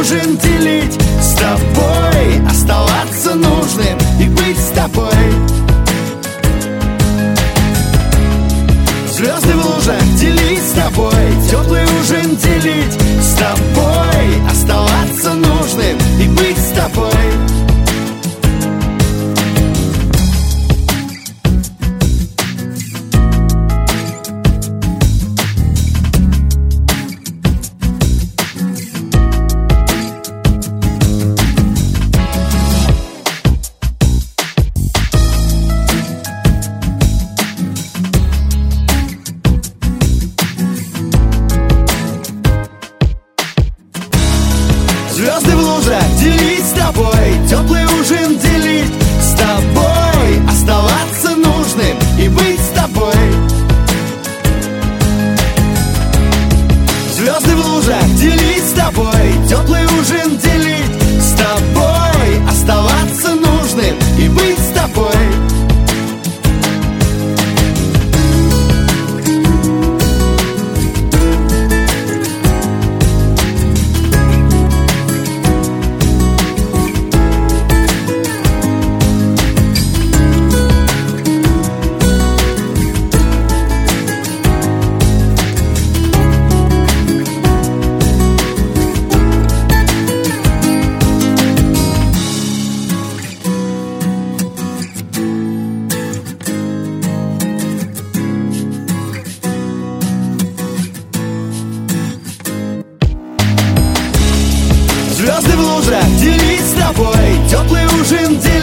ужин делить с тобой, оставаться нужным и быть с тобой. Звезды в лужах делить с тобой, теплый ужин делить с тобой, оставаться нужным и быть с тобой. Звезды в лужах делить с тобой, теплый ужин делить с тобой, оставаться нужным и быть с тобой. Звезды в лужах делить с тобой, теплый ужин делить с тобой, оставаться нужным и быть с тобой. Звезды в лужах делить с тобой, теплый ужин делить